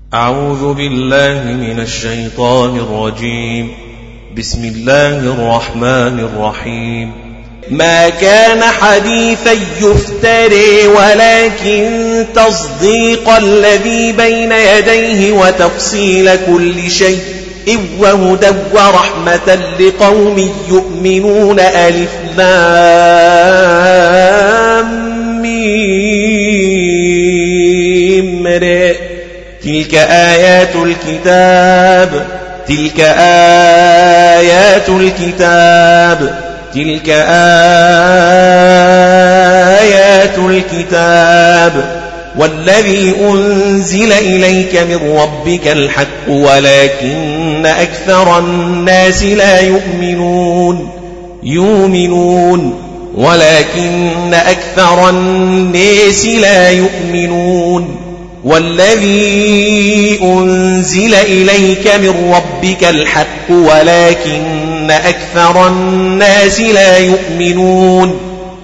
أعوذ بالله من الشيطان الرجيم. بسم الله الرحمن الرحيم. ما كان حديثا يفتري ولكن تصديق الذي بين يديه وتفصيل كل شيء وهدى ورحمة لقوم يؤمنون. ألف لام ميم ر. تلك آيات الكتاب تلك آيات الكتاب والذي أنزل إليك من ربك الحق ولكن أكثر الناس لا يؤمنون والذي أنزل إليك من ربك الحق ولكن أكثر الناس لا يؤمنون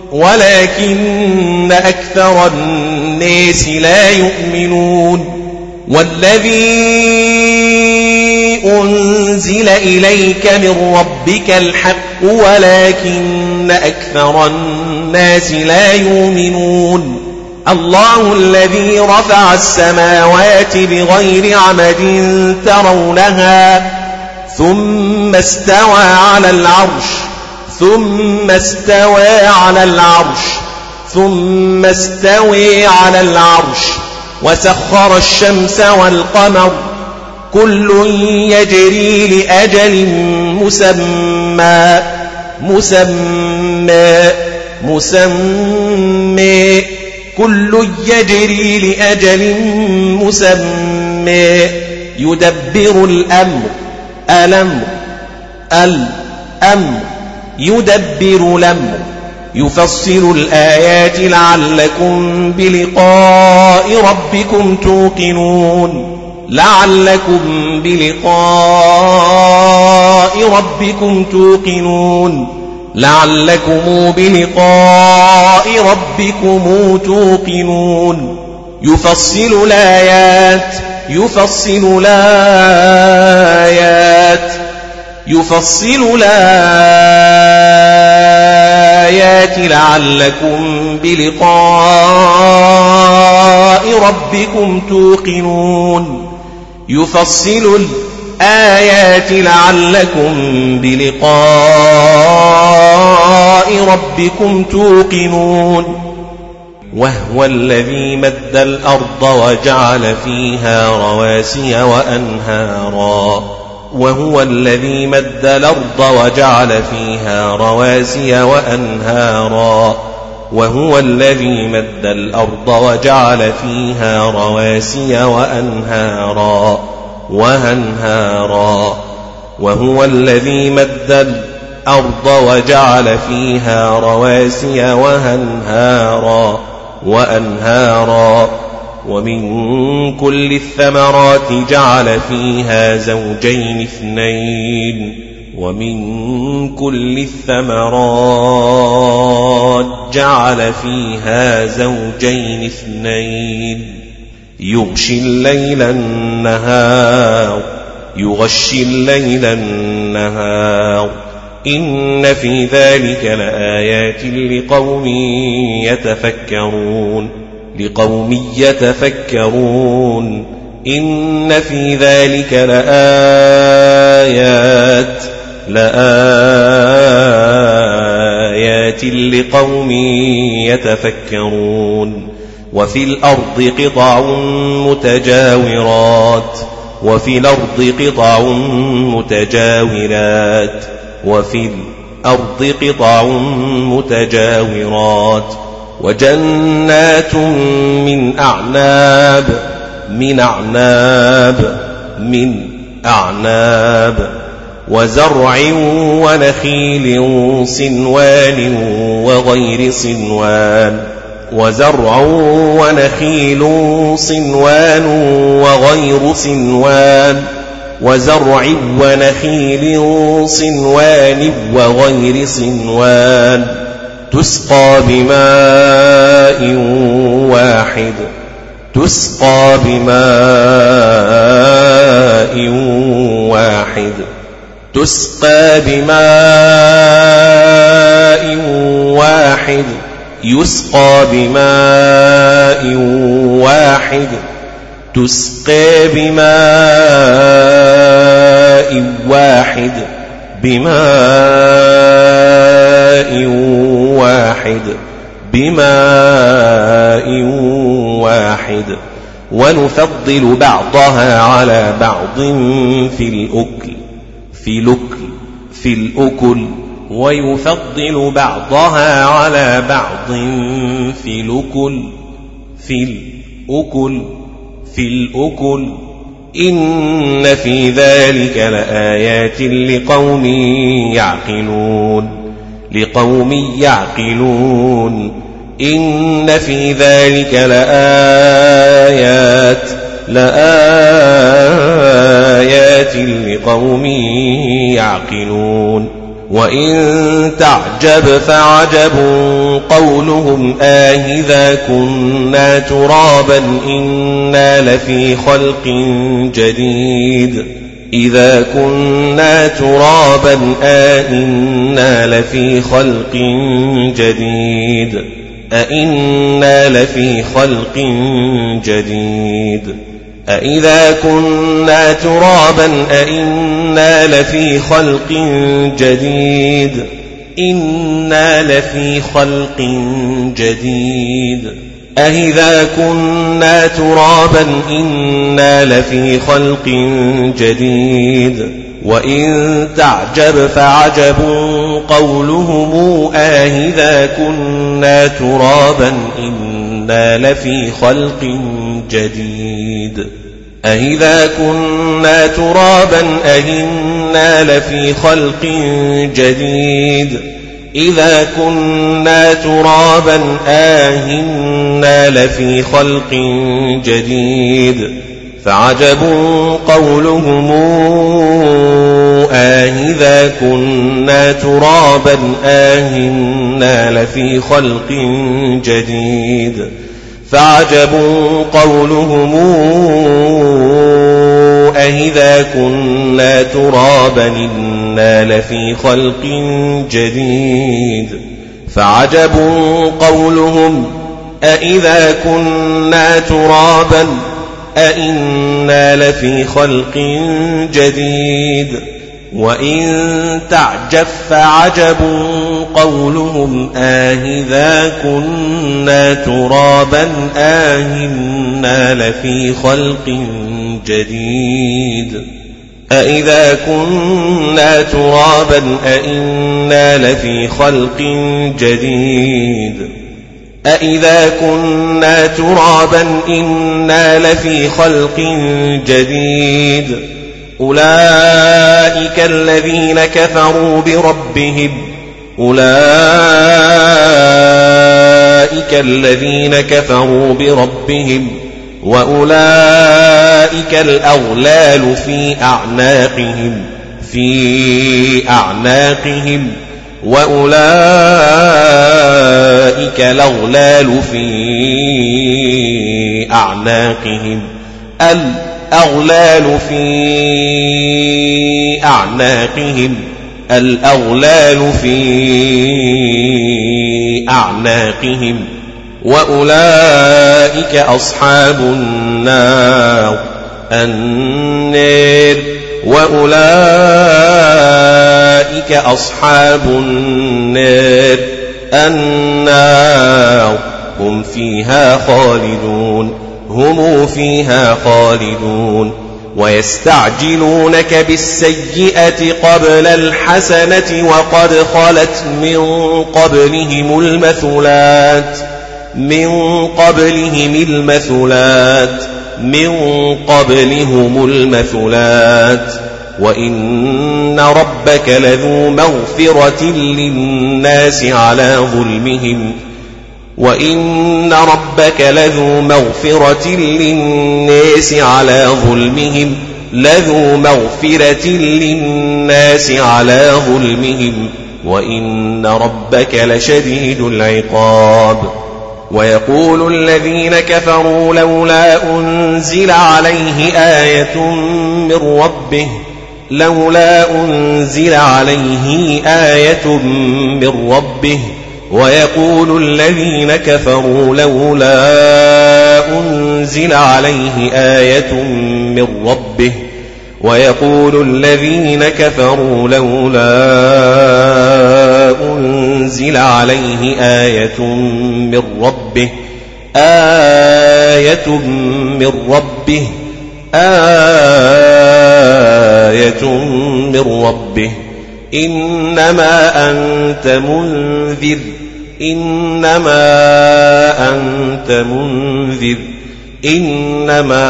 والذي أنزل إليك من ربك الحق ولكن أكثر الناس لا يؤمنون. الله الذي رفع السماوات بغير عمد ترونها ثم استوى على العرش وسخر الشمس والقمر كل يجري لأجل مسمى يدبر الأمر يفصل الآيات لعلكم بلقاء ربكم توقنون. يفصل الآيات لعلكم بلقاء ربكم توقنون. وهو الذي مد الأرض وجعل فيها رواسي وأنهارا ومن كل الثمرات جعل فيها زوجين اثنين يغشي الليل النهار إن في ذلك لآيات لقوم يتفكرون. إن في ذلك لآيات لقوم يتفكرون. وفي الأرض قطع متجاورات وجنات من أعناب وزرع ونخيل صنوان وغير صنوان تسقى بماء واحد تسقى بماء واحد يسقى بماء واحد تسقى بماء واحد بماء واحد بماء واحد ونفضل بعضها على بعض في الأكل ويفضل بعضها على بعض في الأكل إن في ذلك لآيات لقوم يعقلون إن في ذلك لآيات لقوم يعقلون وإن تعجب فعجب قولهم آئذا كنا ترابا إنا لفي خلق جديد إذا كنا ترابا أئنا لفي خلق جديد أئنا لفي خلق جديد أئذا كنا ترابا أئنا لفي خلق جديد إنا لفي خلق جديد أئذا كنا ترابا إنا لفي خلق جديد وإن تعجب فعجب قولهم أئذا كنا ترابا إنا لفي خلق جديد أئذا كنا ترابا أئنا لفي خلق جديد إذا كنا ترابا أئنا لفي خلق جديد فعجب قولهم أئذا كنا ترابا أئنا لفي خلق جديد فعجب قولهم أئذا كنا ترابا إنا لفي خلق جديد فعجب قولهم أئذا كنا ترابا أئنا لفي خلق جديد وإن تعجب فعجب قولهم أئذا كنا ترابا أئنا لفي خلق جديد أئذا كنا ترابا أئنا لفي خلق جديد أئذا كنا ترابا إنا لفي خلق جديد أولئك الذين كفروا بربهم وأولئك الأغلال في أعناقهم وأولئك الأغلال في أعناقهم الأغلال في أعناقهم وأولئك أصحاب النار وأولئك أصحاب النار هم فيها خالدون ويستعجلونك بالسيئة قبل الحسنة وقد خلت من قبلهم المثلات وإن ربك لذو مغفرة للناس على ظلمهم وإن ربك لشديد العقاب ويقول الذين كفروا لولا أنزل عليه آية من ربه لولا أنزل عليه آية من ربه ويقول الذين كفروا لولا أنزل عليه آية من ربه ويقول الذين كفروا لولا أنزل عليه آية من ربه آية من ربه آية من ربه إنما أنت منذر إنما أنت منذر إنما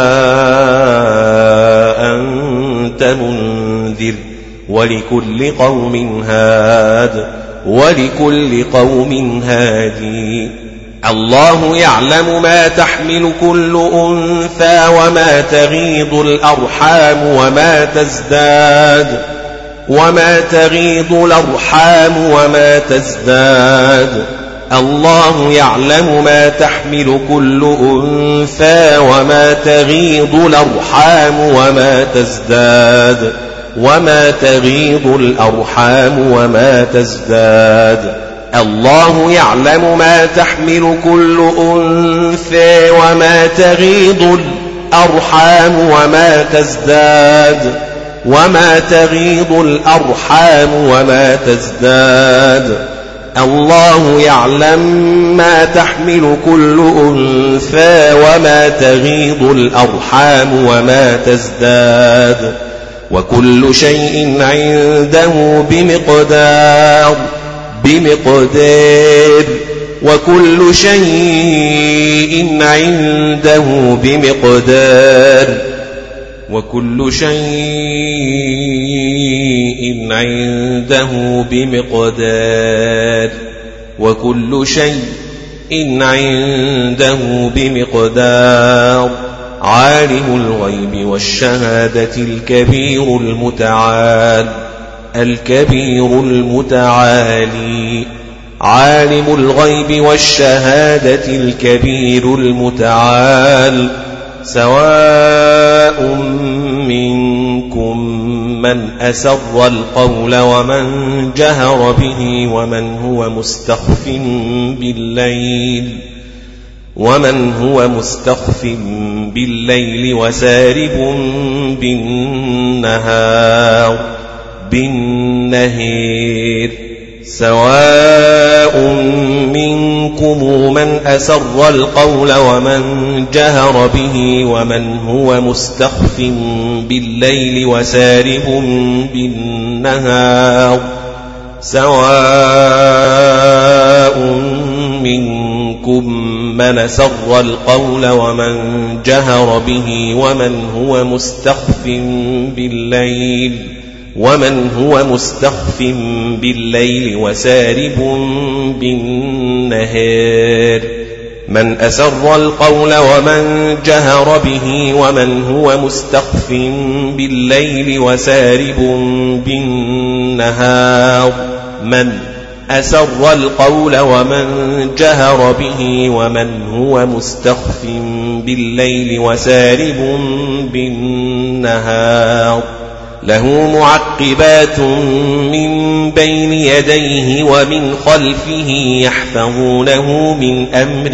أنت منذر ولكل قوم هاد ولكل قوم هادي الله يعلم ما تحمل كل أنثى وما تغيض الأرحام وما تغيض الأرحام وما تزداد الله يعلم ما تحمل كل أنثى وما تغيض الأرحام وما تغيض الأرحام وما تزداد الله يعلم ما تحمل كل أنثى وما تغيض الأرحام وما تغيض الأرحام وما تزداد الله يعلم ما تحمل كل أنثى وما تغيض الأرحام وما تزداد وكل شيء عنده بمقدار وكل شيء عنده بمقدار وكل شيء عنده بمقدار وكل شيء عنده بمقدار عالم الغيب والشهادة الكبير المتعالي عالم الغيب والشهادة الكبير المتعال سواء منكم من أسر القول ومن جهر به ومن هو مستخف بالليل وسارب بالنهار سواء منكم من أسر القول ومن جهر به ومن هو مستخف بالليل وسارب بالنهار سواء منكم من أسر القول ومن جهر به ومن هو مستخف بالليل وسارب بالنهار من أسر القول ومن جهر به ومن هو مستخف بالليل وسارب بالنهار من أسر القول ومن جهر به ومن هو مستخف بالليل وسارب بالنهار له معقبات من بين يديه ومن خلفه يحفظونه من أمر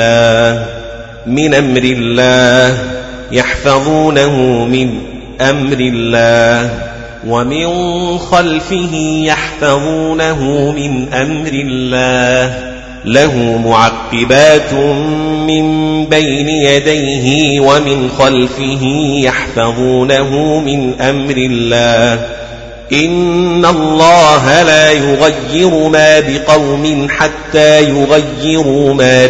الله ومن خلفه يحفظونه من أمر الله له معقبات من بين يديه ومن خلفه يحفظونه من أمر الله إن الله لا يغير ما بقوم حتى يغيروا ما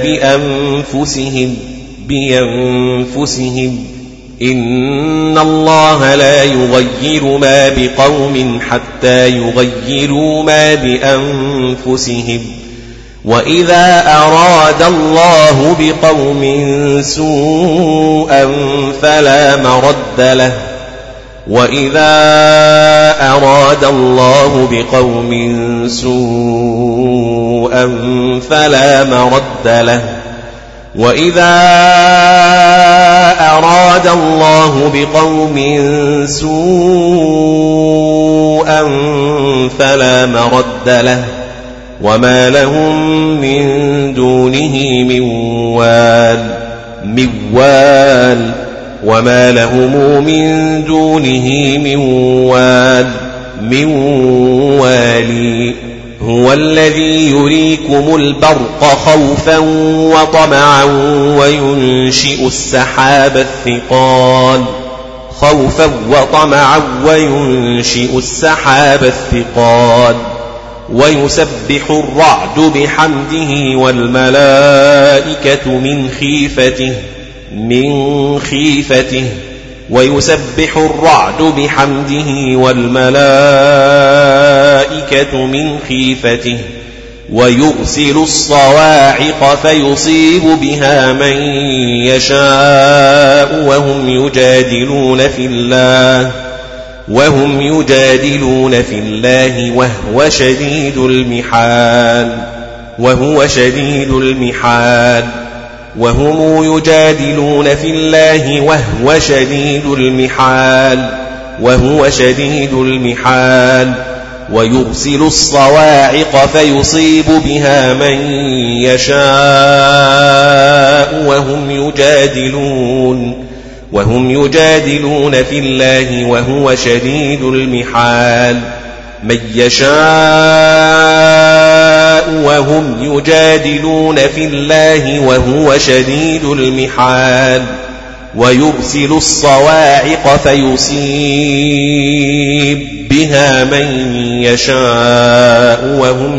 بأنفسهم إن الله لا يغير ما بقوم حتى يغيروا ما بأنفسهم وإذا أراد الله بقوم سوءا فلا مرد له وإذا أراد الله بقوم سوءا فلا مرد له وما لهم من دونه من وال وما لهم من دونه من والي هو الذي يريكم البرق خوفا وطمعا وينشئ السحاب الثقال ويسبح الرعد بحمده والملائكة من خيفته ويسبح الرعد بحمده والملائكة من خيفته ويرسل الصواعق فيصيب بها من يشاء وهم يجادلون في الله وهو شديد المحال وهم يجادلون في الله وهو شديد المحال ويرسل الصواعق فيصيب بها من يشاء وهم يجادلون في الله وهو شديد المحال من يشاء وهم يجادلون في الله وهو شديد المحال ويرسل الصواعق فيصيب بها من يشاء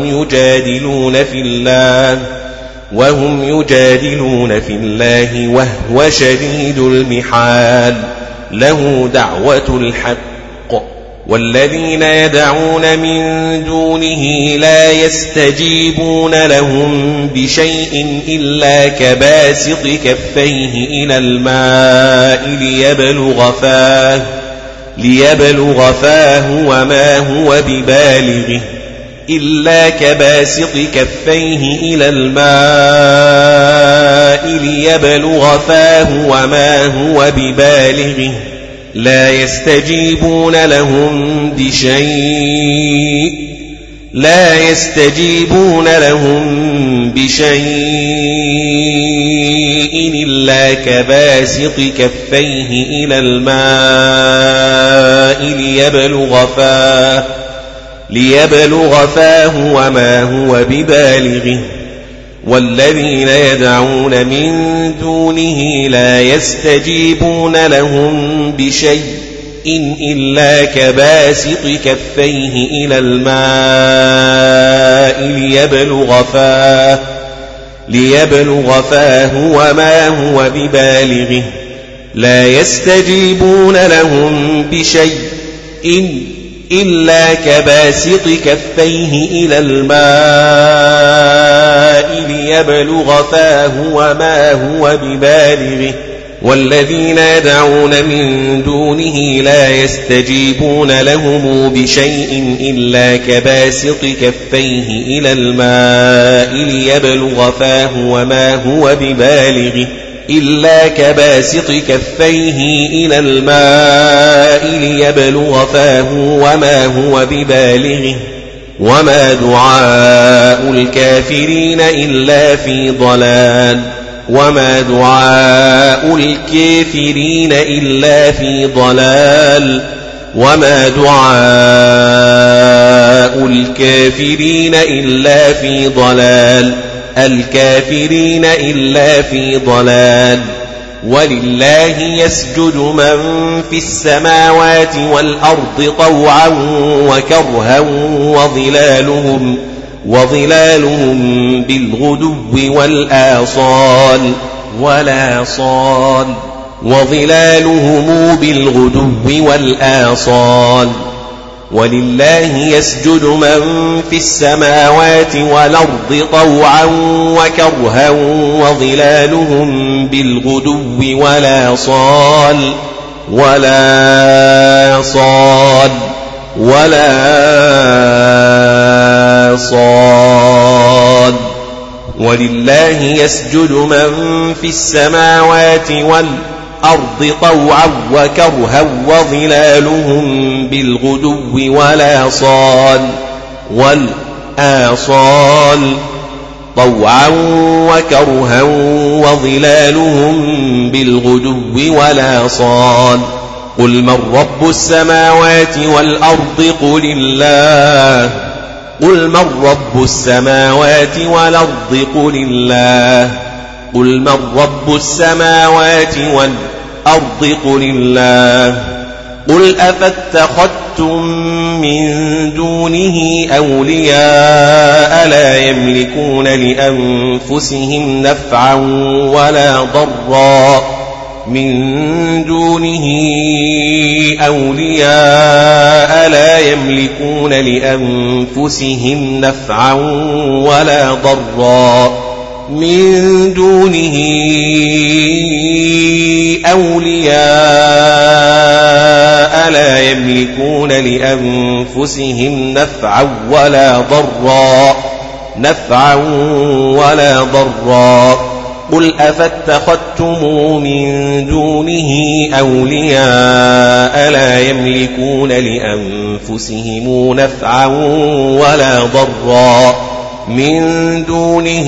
وهم يجادلون في الله وهو شديد المحال له دعوة الحق والذين يدعون من دونه لا يستجيبون لهم بشيء إلا كباسط كفيه إلى الماء ليبلغ فاه وما هو ببالغه ليبلغ فاه وما هو ببالغه لا يستجيبون لهم بشيء إلا كباسط كفيه إلى الماء ليبلغ فاه وما هو ببالغه والذين يدعون من دونه لا يستجيبون لهم بشيء إلا كباسط كفيه إلى الماء ليبلغ فاه وما هو ببالغه لا يستجيبون لهم بشيء إلا كباسط كفيه إلى الماء ليبلغ فاه وما هو ببالغه والذين يدعون من دونه لا يستجيبون لهم بشيء إلا كباسط كفيه إلى الماء ليبلغ فاه وما هو ببالغه وما دعاء الكافرين إلا في ضلال وما دعاء الكافرين إلا في ضلال ولله يسجد من في السماوات والأرض طوعا وكرها وظلالهم بالغدو والآصال ولله يسجد من في السماوات والأرض طوعا وكرها وظلالهم بالغدو ولا صال ولله يسجد من في السماوات والأرض طوعا وكرها وظلالهم بالغدو والآصال طوعا وكرها وظلالهم بالغدو والآصال قل من رب السماوات والأرض قل الله قل من رب السماوات والأرض قل الله قل من رب السماوات والأرض قل الله قل أفاتخذتم من دونه أولياء لا يملكون لأنفسهم نفعا ولا ضرا من دونه أولياء لا يملكون لأنفسهم نفعا ولا ضرا من دونه أولياء لا يملكون لأنفسهم نفعا ولا ضرا قل أفاتخذتم من دونه أولياء لا يملكون لأنفسهم نفعا ولا ضرا من دونه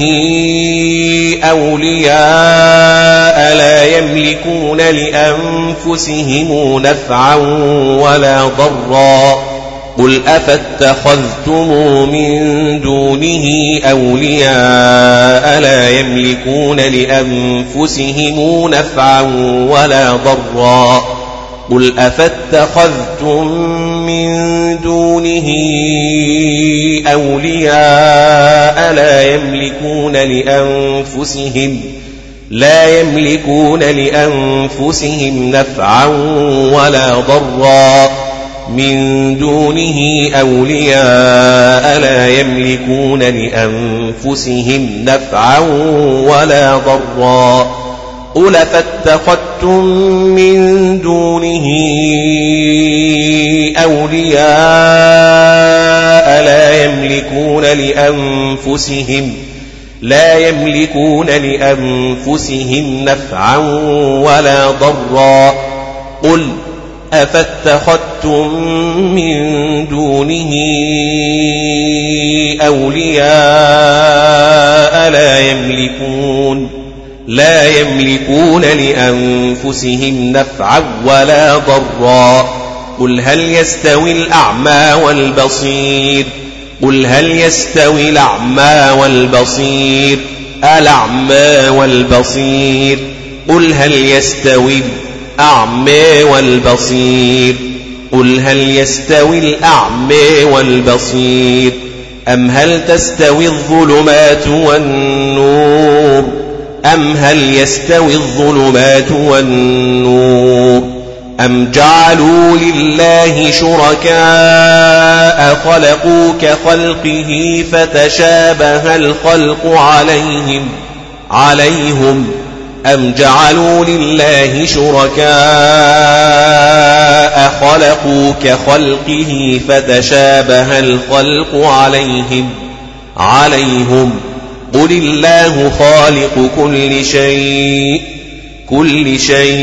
أولياء لا يملكون لأنفسهم نفعا ولا ضرا قل أفاتخذتم من دونه أولياء لا يملكون لأنفسهم نفعا ولا ضرا قل أفاتخذتم من دونه أولياء لا يملكون لأنفسهم نفعا ولا ضرا من دونه أولياء لا يملكون لأنفسهم نفعا ولا ضرا قل أفاتخذتم من دونه أولياء لا يملكون لأنفسهم نفعا ولا ضرا قل أفاتخذتم من دونه أولياء لا يملكون لأنفسهم نفعا ولا ضرا قل هل يستوي الأعمى والبصير قل هل يستوي الأعمى والبصير قل هل يستوي الأعمى والبصير أم هل تستوي الظلمات والنور أم جعلوا لله شركاء خلقوا كخلقه فتشابه الخلق عليهم أم جعلوا لله شركاء خلقوا كخلقه فتشابه الخلق عليهم قل الله خالق كل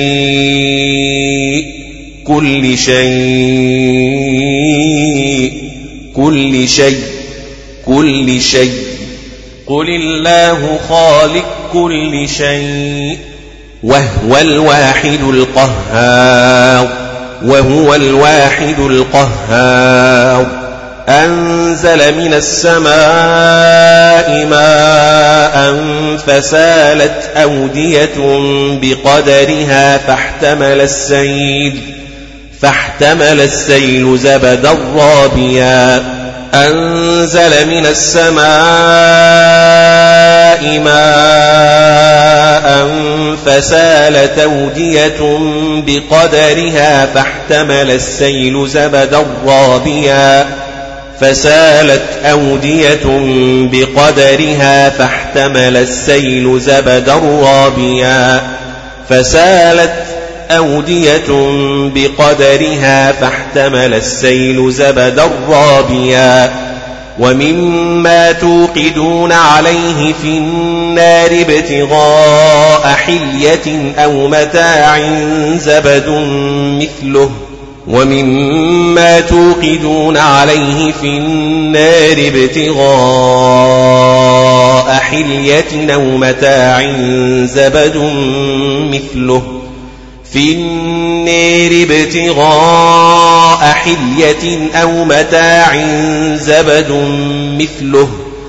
شيء قل الله خالق كل شيء وهو الواحد القهار أنزل من السماء ماء فسالت أودية بقدرها فاحتمل السيل زبدا رابيا أنزل من السماء ماء فسالت أودية بقدرها فاحتمل السيل زبدا رابيا فسالت أودية بقدرها فاحتمل السيل زبدا رابيا فسالت أودية بقدرها فاحتمل السيل زبدا رابيا ومما توقدون عليه في النار ابتغاء حلية أو متاع زبد مثله ومما توقدون عليه في النار ابتغاء حلية أو متاع زبد مثله في النار ابتغاء حلية أو متاع زبد مثله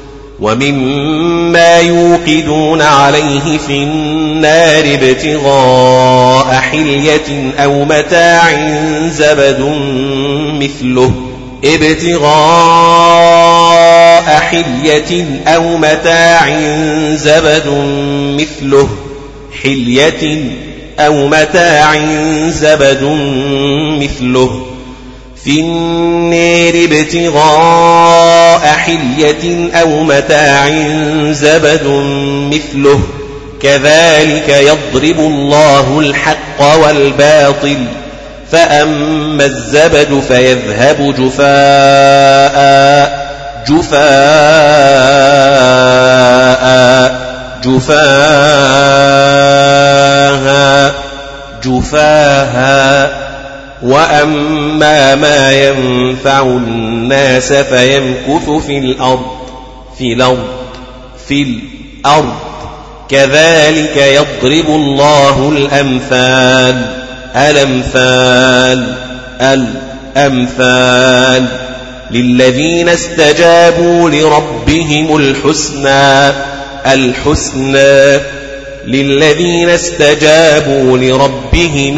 ومما يوقدون عليه في النار ابتغاء حلية أو متاع زبد مثله ابتغاء حلية أو متاع زبد مثله حلية أو متاع زبد مثله في النار ابتغاء حلية أو متاع زبد مثله كذلك يضرب الله الحق والباطل فأما الزبد فيذهب جفاها وأما ما ينفع الناس فيمكث في الأرض كذلك يضرب الله الأمثال للذين استجابوا لربهم الحسنى للذين استجابوا لربهم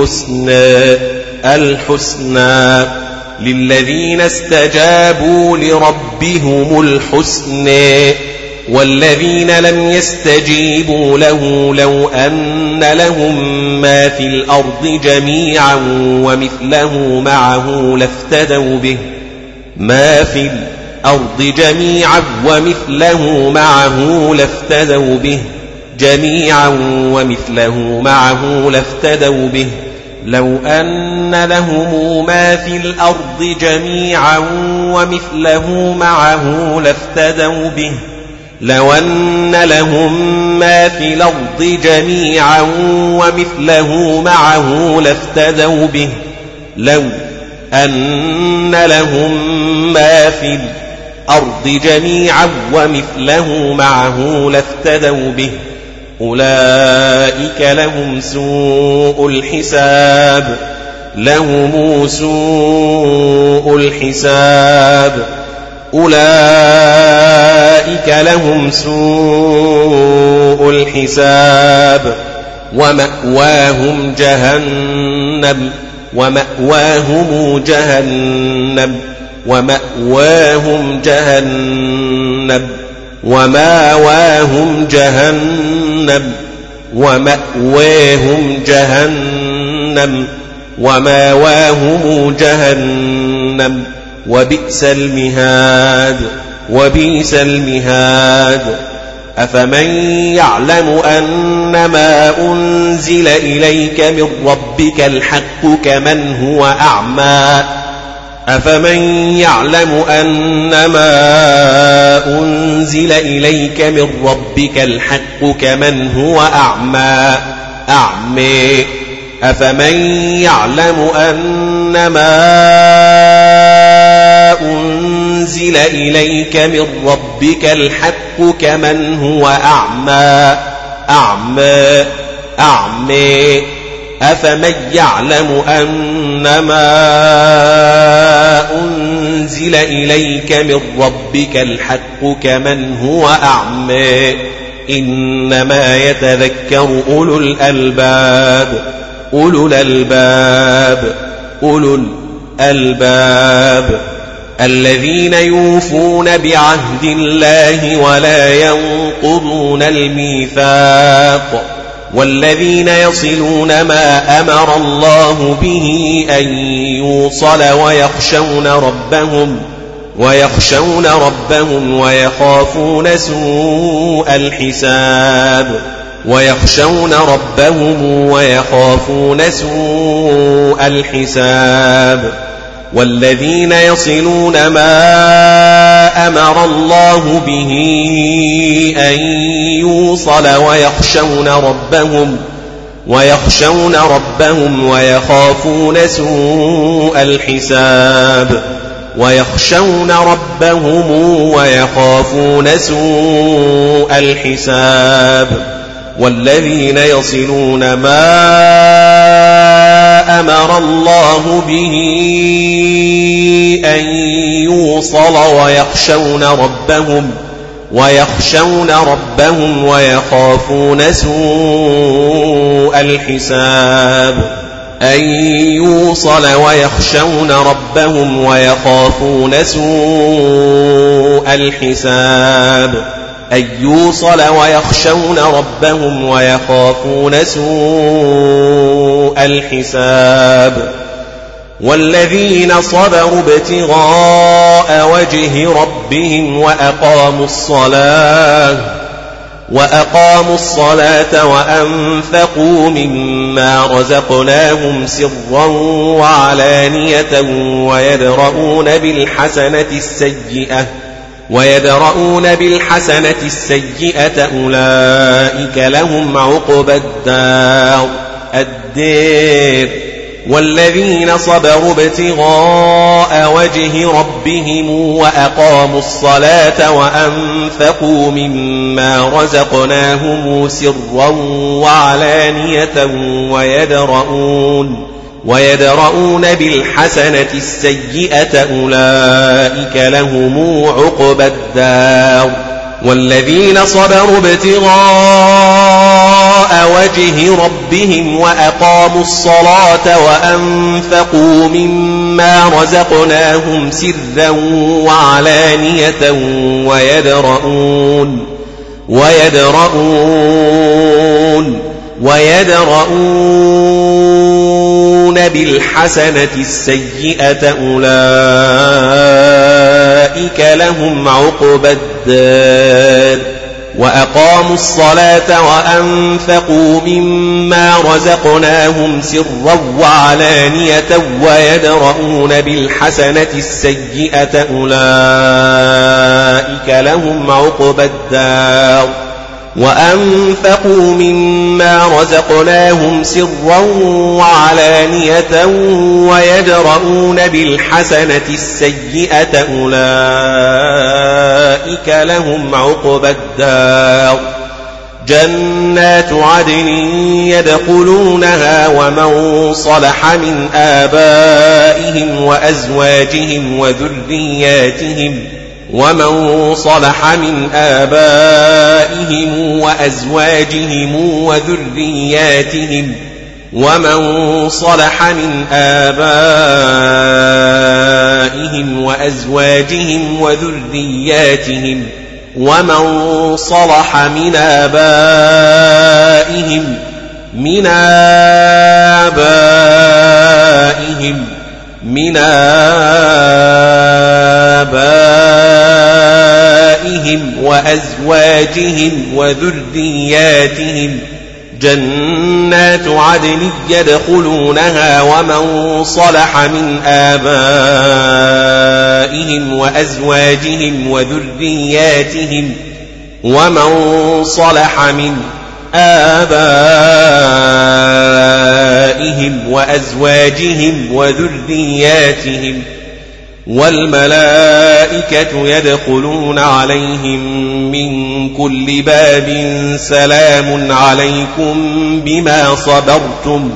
الحسنى للذين استجابوا لربهم الحسنى والذين لم يستجيبوا له لو أن لهم ما في الأرض جميعا ومثله معه لافتدوا به ما في الأرض جميعا ومثله معه لافتدوا به لو أن لهم ما في الأرض جميعا ومثله معه لافتدوا به لو أن لهم ما في الأرض جميعا ومثله معه لافتدوا به لو أن لهم ما في الأرض جميعا ومثله معه لافتدوا به أولئك لهم سوء الحساب أولئك لهم سوء الحساب ومأواهم جهنم ومأواهم جهنم ومأواهم جهنم وبئس المهاد أفمن يعلم أنما أنزل إليك من ربك الحق كمن هو أعمى أفمن يعلم أنما أنزل إليك من ربك الحق كمن هو أعمى أفمن يعلم أنما أنزل إليك من ربك الحق كمن هو أعمى أفمن يعلم أنما أنزل إليك من ربك الحق كمن هو أعمى إنما يتذكر أولو الألباب الذين يوفون بعهد الله ولا ينقضون الميثاق والذين يصلون ما أمر الله به أن يوصل ويخشون ربهم ويخافون سوء الحساب والذين يصلون ما أمر الله به أن يوصل ويخشون ربهم ويخافون سوء الحساب والذين يصلون ما أمر الله به أن يوصل ويخشون ربهم ويخافون سوء الحساب أن يوصل ويخشون ربهم ويخافون سوء الحساب والذين صبروا ابتغاء وجه ربهم وأقاموا الصلاة وأنفقوا مما رزقناهم سرا وعلانية ويدرؤون بالحسنة السيئة أولئك لهم عقبى الدار والذين صبروا ابتغاء وجه ربهم وأقاموا الصلاة وأنفقوا مما رزقناهم سرا وعلانية ويدرؤون بالحسنة السيئة أولئك لهم عقبى الدار والذين صبروا ابتغاء وجه ربهم وأقاموا الصلاة وأنفقوا مما رزقناهم سرا وعلانية ويدرؤون بالحسنة السيئة أولئك لهم عقبى الدار وأقاموا الصلاة وأنفقوا مما رزقناهم سرا وعلانية ويدرؤون بالحسنة السيئة أولئك لهم عقبى الدار وأنفقوا مما رزقناهم سرا وعلانية ويدرؤون بالحسنة السيئة أولئك لهم عقبى الدار جنات عدن يدخلونها ومن صلح من آبائهم وأزواجهم وذرياتهم ومن صلح من آبائهم من آبائهم وأزواجهم وذرياتهم جنات عدن يدخلونها ومن صلح من آبائهم وأزواجهم وذرياتهم والملائكة يدخلون عليهم من كل باب سلام عليكم بما صبرتم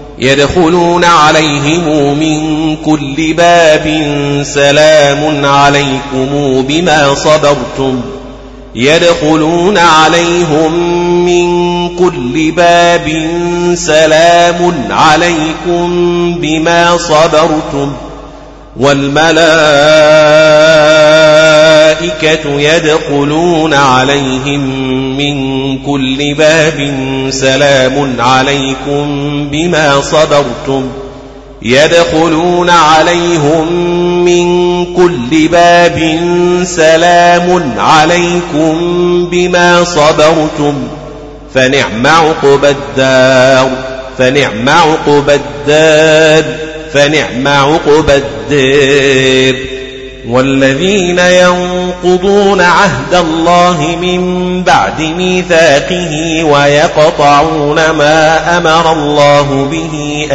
والملائكة يدخلون عليهم من كل باب سلام عليكم بما صبرتم يدخلون عليهم من كل باب سلام عليكم بما صبرتم فنعم عقبى الدار فنعم عقبى الدار. والذين ينقضون عهد الله من بعد ميثاقه ويقطعون ما أمر الله به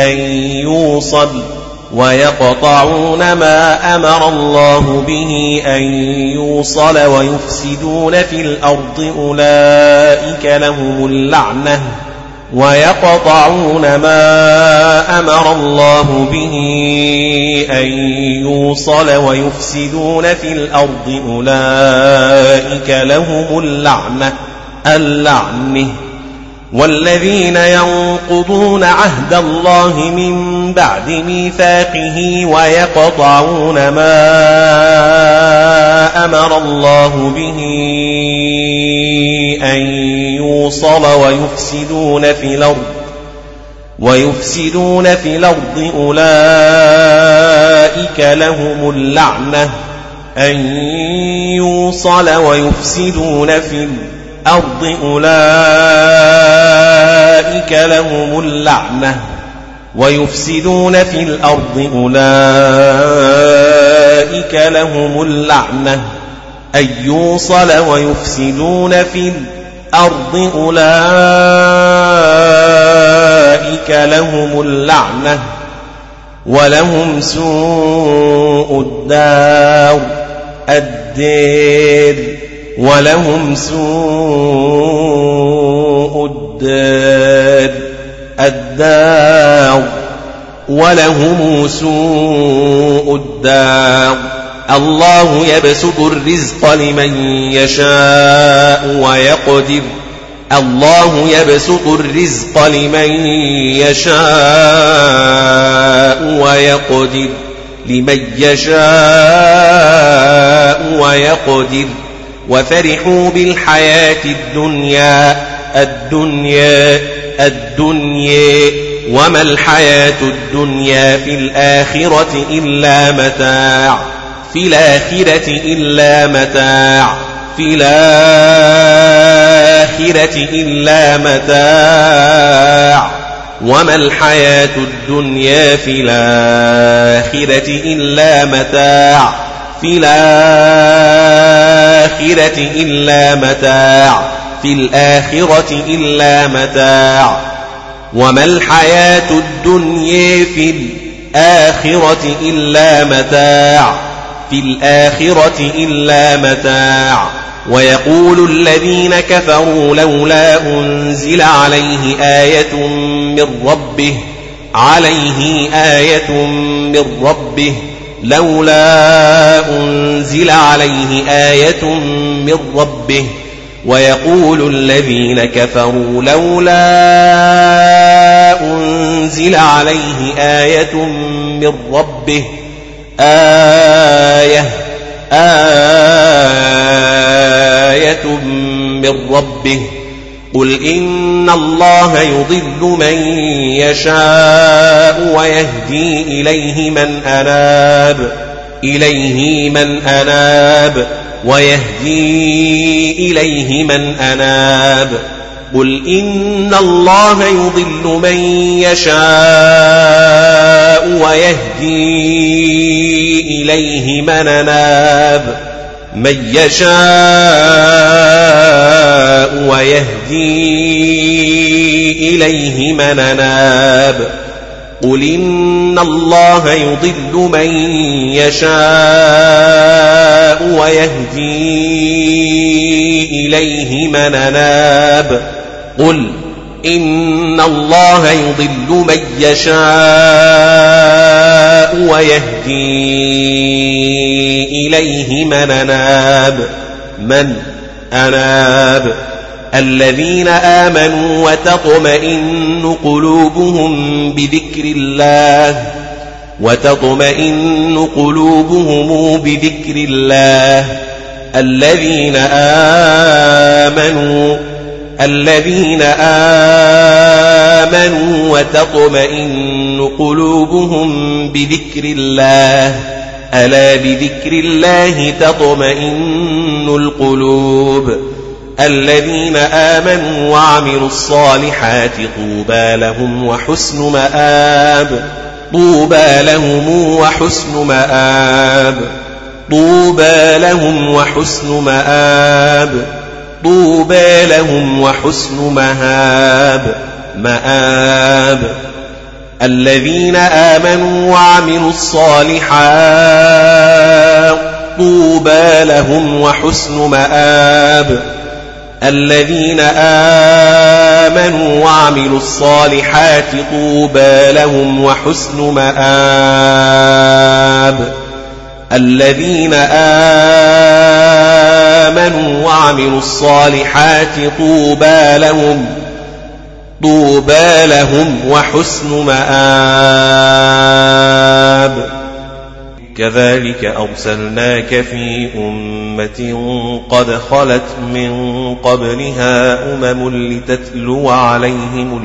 أن يوصل ويفسدون في الأرض أولئك لهم اللعنة ويقطعون ما أمر الله به أن يوصل ويفسدون في الأرض أولئك لهم اللعنة. والذين ينقضون عهد الله من بعد ميثاقه ويقطعون ما أمر الله به أن يوصل ويفسدون في الأرض أولئك لهم اللعنة ولهم سوء الدار. الله يبسط الرزق لمن يشاء ويقدر وفرحوا بالحياة الدنيا وما الحياة الدنيا في الآخرة إلا متاع وما الحياة الدنيا في الآخرة إلا متاع وما الحياة الدنيا في الآخرة إلا متاع. ويقول الذين كفروا لولا أنزل عليه آية من ربه ويقول الذين كفروا لولا أنزل عليه آية من ربه قل إن الله يضل من يشاء ويهدي إليه من أناب قل إن الله يضل من يشاء ويهدي إليه من أناب قل إن الله يضل من يشاء ويهدي إليه من أناب قل إن الله يضل من يشاء ويهدي إليه من أناب الذين آمنوا وتطمئن قلوبهم بذكر الله الذين آمنوا وتطمئن قلوبهم بذكر الله ألا بذكر الله تطمئن القلوب الذين آمنوا وعملوا الصالحات طوبى لهم وحسن مآب طوبى لهم وحسن مآب طوبى لهم وحسن مآب طوبى لهم وحسن مآب الذين آمنوا وعملوا الصالحات طوبى لهم وحسن مآب الذين آمنوا وعملوا الصالحات طوبى لهم وحسن مآب الذين آمنوا وعملوا الصالحات طوبى لهم وحسن مآب كذلك أرسلناك في أمة قد خلت من قبلها لتتلو عليهم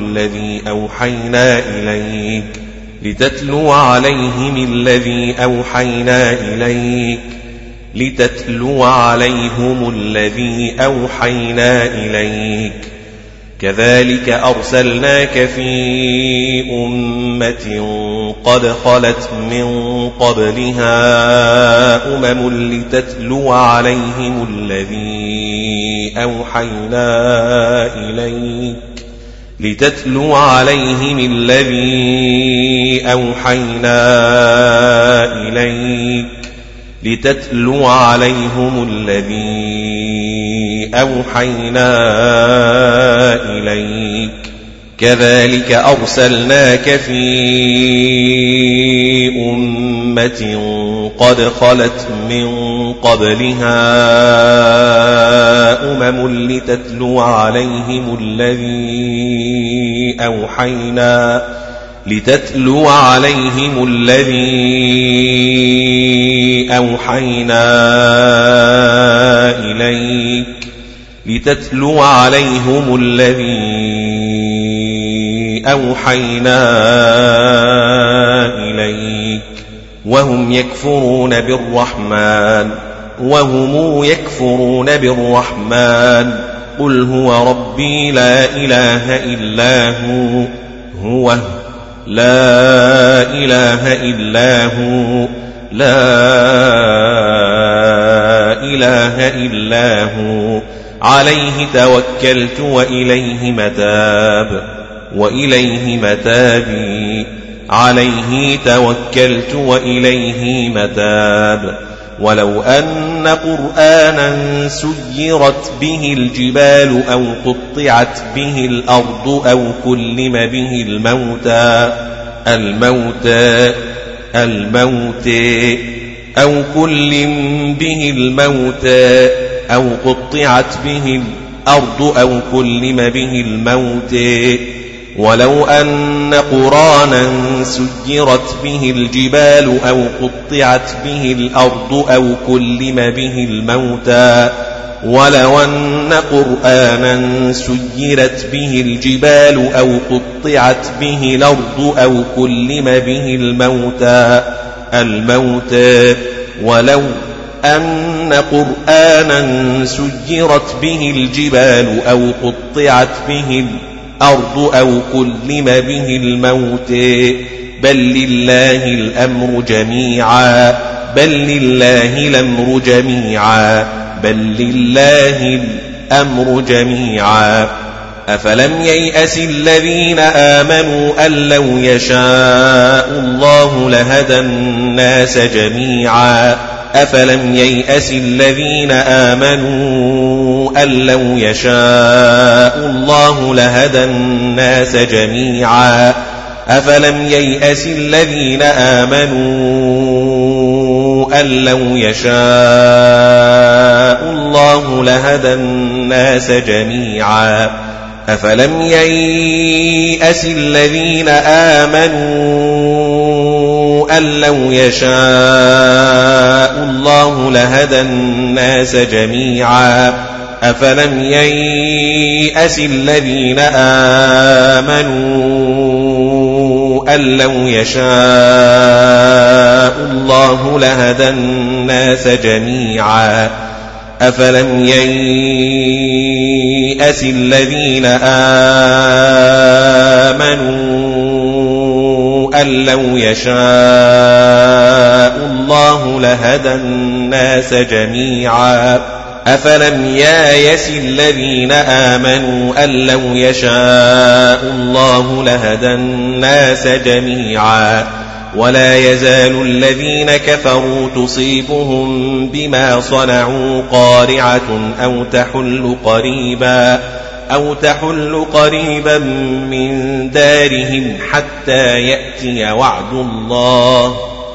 الذي أوحينا إليك كذلك أرسلناك في أمة قد خلت من قبلها لتتلو عليهم الذي أوحينا إليك كذلك أرسلناك في أمة قد خلت من قبلها لتتلو عليهم الذي أوحينا إليك وهم يكفرون بالرحمن قل هو ربي لا إله إلا هو عليه توكلت وإليه متاب ولو أن قرآنا سيرت به الجبال أو قطعت به الأرض أو كلم به الموتى أو قطعت به الأرض أو كلم به الموت ولو أن قرآنا سيرت به الجبال أو قطعت به الأرض أو كلم به الموتى ولو أن قرآنا سيرت به الجبال أو قطعت به الأرض أو كلم به الموتى ولو أن قرآنا سيرت به الجبال أو قطعت به الأرض أو كلم به الموت بل لله الأمر جميعا أفلم ييأس الذين آمنوا أن لو يشاء الله لهدى الناس جميعا أفلم ييأس الذين آمنوا أن لو يشاء الله لهدى الناس جميعا أفلم ييأس الذين آمنوا أن لو يشاء الله لهدى الناس جميعا أفلم ييأس الذين آمنوا أن لو يشاء الله لهدى الناس جميعا أفلم ييأس الذين آمنوا أن لو يشاء الله لهدى الناس جميعا أفلم ييأس الذين آمنوا أن أن لو يشاء الله لهدى الناس جميعا أفلم يايس الذين آمنوا أن لو يشاء الله لهدى الناس جميعا ولا يزال الذين كفروا تصيبهم بما صنعوا قارعة أو تحل قريبا من دارهم حتى يأتي وعد الله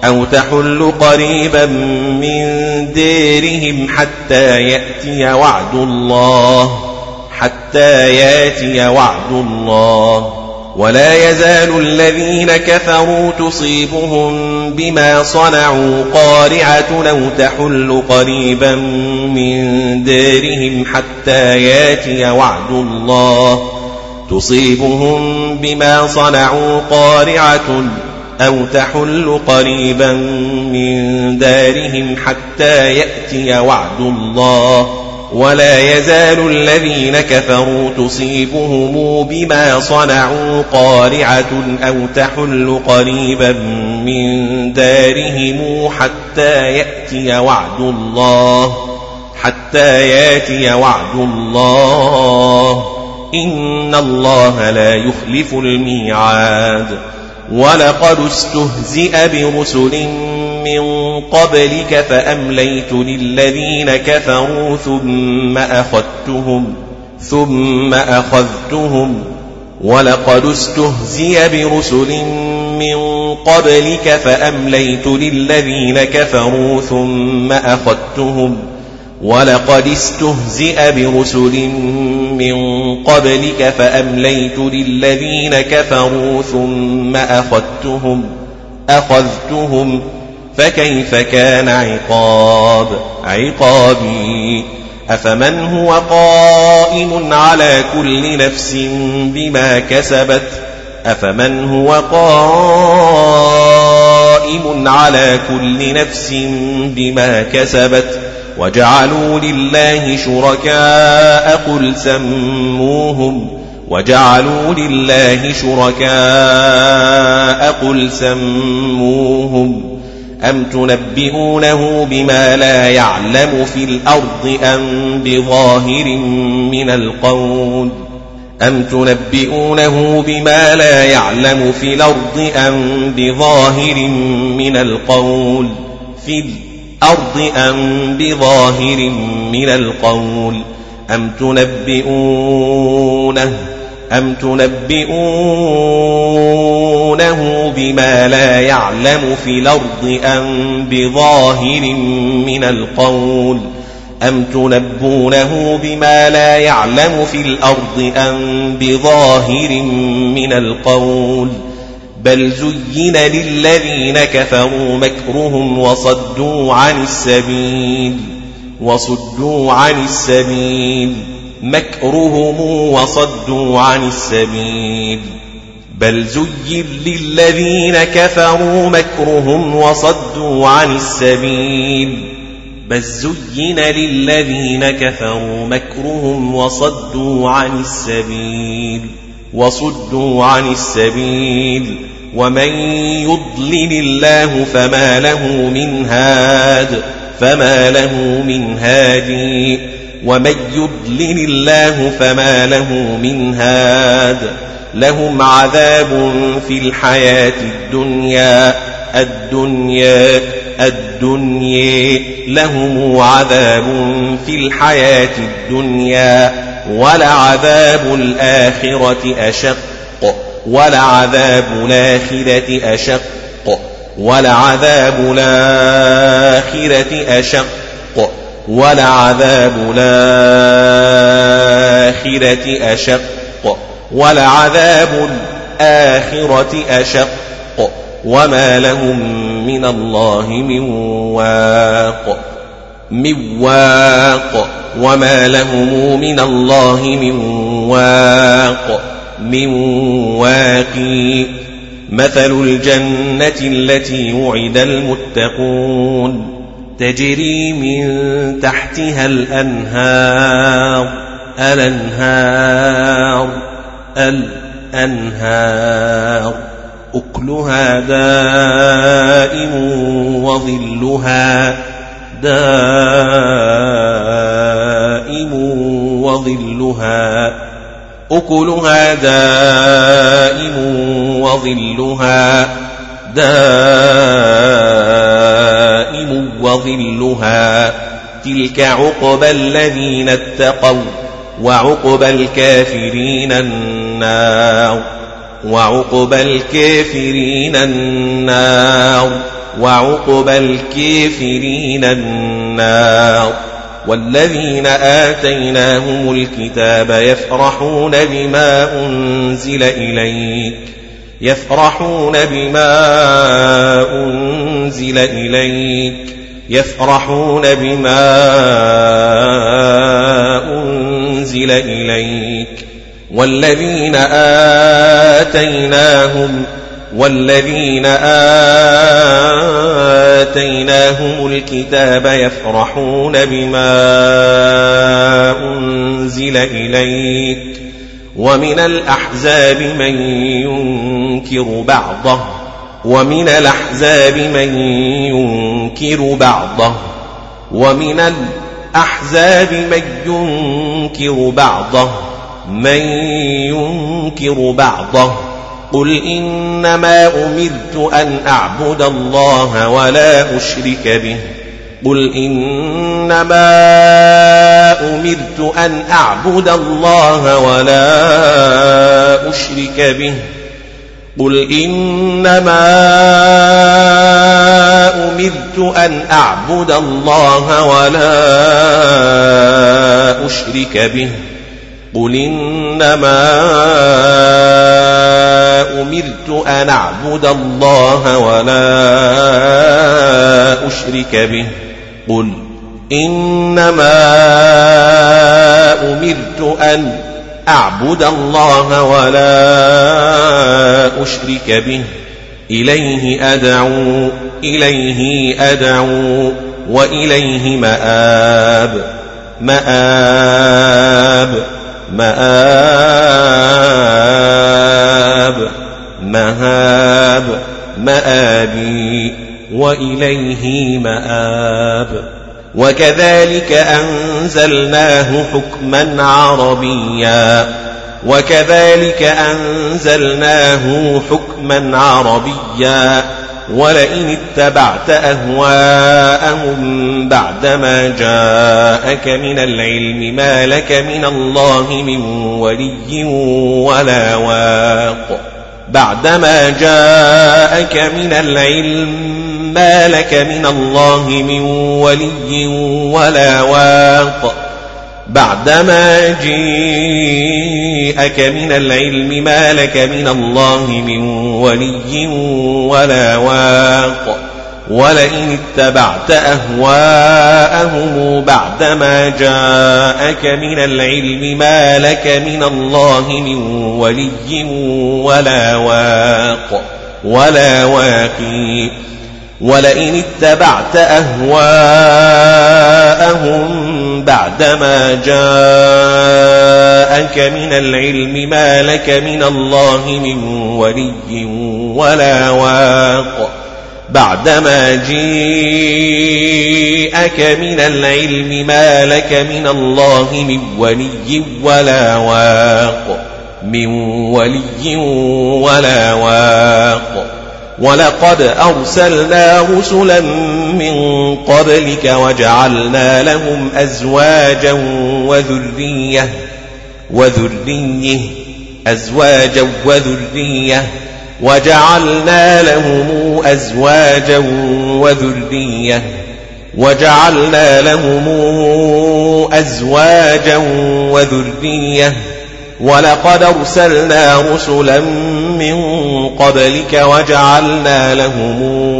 حتى يأتي وعد الله ولا يزال الذين كفروا تصيبهم بما صنعوا قارعة أو تحل قريبا من دارهم حتى يأتي وعد الله تصيبهم بما صنعوا قارعة أو تحل قريبا من دارهم حتى يأتي وعد الله ولا يزال الذين كفروا تصيبهم بما صنعوا قارعة أو تحل قريبا من دارهم حتى يأتي وعد الله إن الله لا يخلف الميعاد ولقد استهزئ برسل من قبلك فأمليت للذين كفروا ثم أخذتهم ولقد استهزئ برسل من قبلك فأمليت للذين كفروا ثم أخذتهم ولقد استهزئ برسل من قبلك فأمليت للذين كفروا ثم أخذتهم فكيف كان عقابي أفمن هو قائم على كل نفس بما كسبت وجعلوا لله شركاء قل سموهم أم تنبئونه بما لا يعلم في الأرض أم بظاهر من القول أم تنبئونه بما لا يعلم في الأرض أم بظاهر من القول أم تنبونه بما لا يعلم في الأرض أم بظاهر من القول بل زين للذين كفروا مكرهم وصدوا عن السبيل بل زين للذين كفروا مكرهم وصدوا عن السبيل ومن يضلل الله فما له من هاد لهم عذاب في الحياة الدنيا ولعذاب الآخرة أشق وما لهم من الله من واق مثل الجنة التي وعد المتقون تجري من تحتها الأنهار أكلها دائم وظلها دائم وظلها أكلها دائم وظلها دائم وظلها تلك عقبى الذين اتقوا وعقبى الكافرين النار وعقبى الكافرين النار وعقبى الكافرين النار والذين آتيناهم الكتاب يفرحون بما أنزل إليك يفرحون بما أنزل إليك يفرحون بما أنزل إليك والذين آتيناهم الكتاب يفرحون بما أنزل إليك ومن الأحزاب من ينكر بعضه قل إنما أمرت أن أعبد الله ولا أشرك به قل إنما أمرت أن أعبد الله ولا أشرك به إليه أدعو وإليه مآبي وإليه مآب وكذلك أنزلناه حكما عربيا ولئن اتبعت أهواءهم بعدما جاءك من العلم ما لك من الله من ولي ولا واق بعدما جاءك من العلم ما لك من الله من ولي ولا واق بعدما جاءك من العلم ما لك من الله من ولي ولا واق ولئن اتبعت أهواءهم بعدما جاءك من العلم ما لك من الله من ولي ولا واق ولئن اتبعت أهواءهم بعدما جاءك من العلم ما لك من الله من ولي ولا واق بعدما جاءك من العلم ما لك من الله من ولي ولا واق ولقد أرسلنا رسلا من قبلك وجعلنا لهم أزواجا وذرية وجعلنا لهم أزواجا وذرية ولقد أرسلنا رسلا من قبلك وجعلنا لهم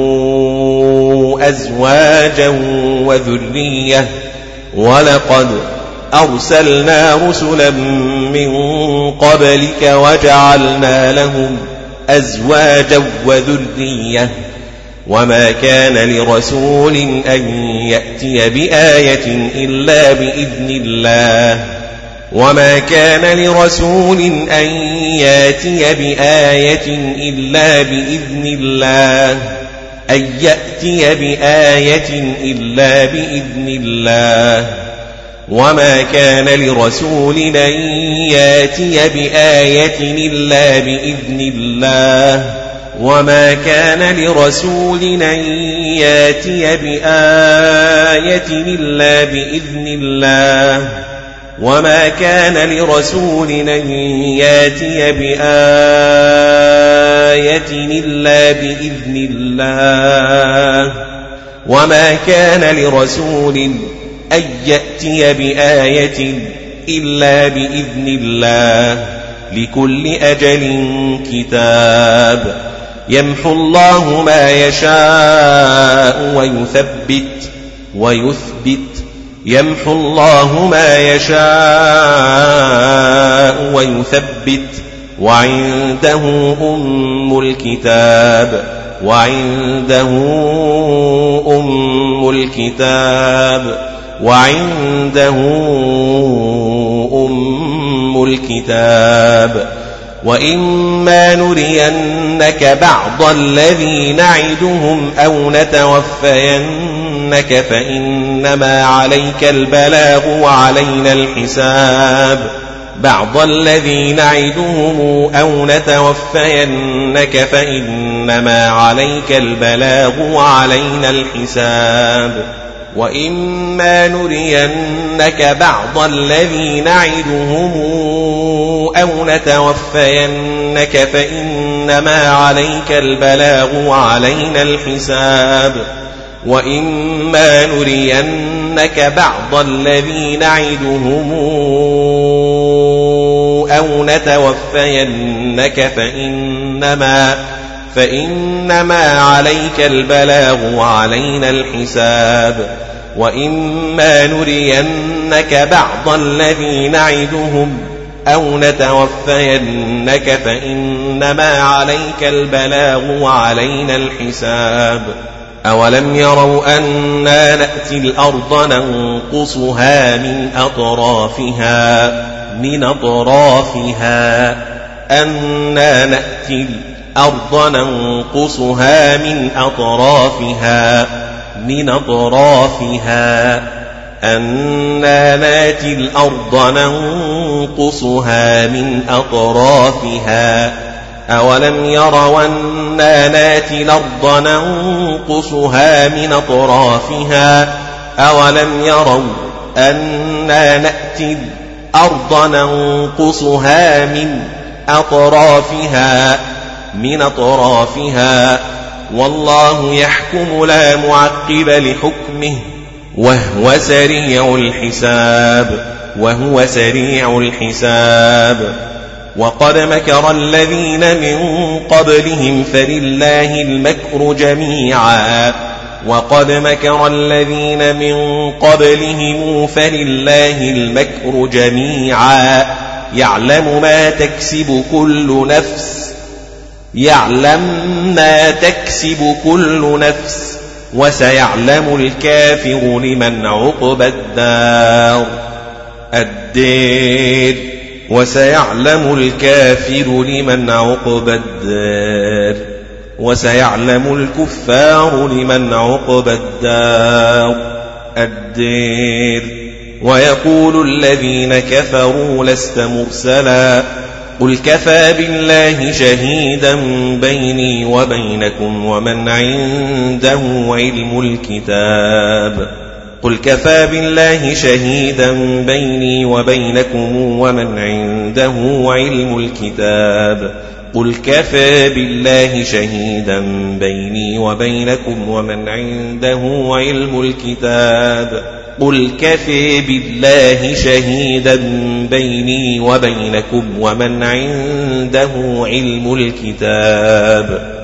أزواجا وذرية ولقد أرسلنا رسلا من قبلك وجعلنا لهم أزواجا وذرية وما كان لرسول أن يأتي بآية إلا بإذن الله وما كان لرسول أن ياتي بآية إلا بإذن الله وما كان لرسول أن ياتي بآية إلا بإذن الله وما كان لرسول أن ياتي بآية إلا بإذن الله وما كان لرسول أن ياتي بآية إلا بإذن الله وما كان لرسول أن يأتي بآية إلا بإذن الله لكل أجل كتاب يمحو الله ما يشاء ويثبت يمحو الله ما يشاء ويثبت وعنده أم الكتاب وإما نرينك بعض الذي نعدهم أو نتوفينك فإنما عليك البلاغ وعلينا الحساب وإما نرينك بعض الذي نعدهم أو نتوفينك فإنما عليك البلاغ وعلينا الحساب وإما نرينك بعض الذي نعدهم أو نتوفينك فإنما عليك البلاغ وعلينا الحساب وإما نرينك بعض الذي نعدهم أو نتوفينك فإنما عليك البلاغ وعلينا الحساب أولم يروا أنا نأتي الأرض ننقصها من أطرافها أنا نأتي الأرض ننقصها من أطرافها أولم يروا أنا نأتي الأرض ننقصها من أطرافها أولم يروا أنا نأتي الأرض ننقصها من أطرافها والله يحكم لا معقب لحكمه وهو سريع الحساب وقد مكر الذين من قبلهم فلله المكر جميعا يعلم ما تكسب كل نفس وسيعلم الكافر لمن عقبى الدار وسيعلم الكفار لمن عقبى الدار ويقول الذين كفروا لست مرسلا قل كفى بالله شهيدا بيني وبينكم ومن عنده علم الكتاب